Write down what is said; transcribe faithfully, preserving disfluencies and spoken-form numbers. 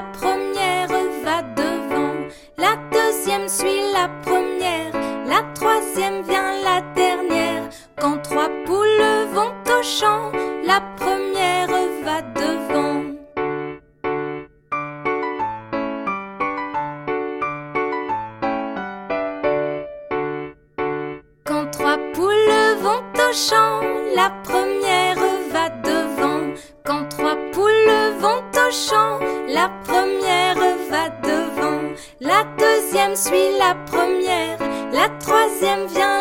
première va devant. La deuxième suit la première. La troisième vient la dernière. Quand trois poules vont au champ, la première va devant. Quand trois poules vont au champ, la première va devant. Quand trois poules vont au champ, la première va devant. La deuxième suit la première. La troisième vient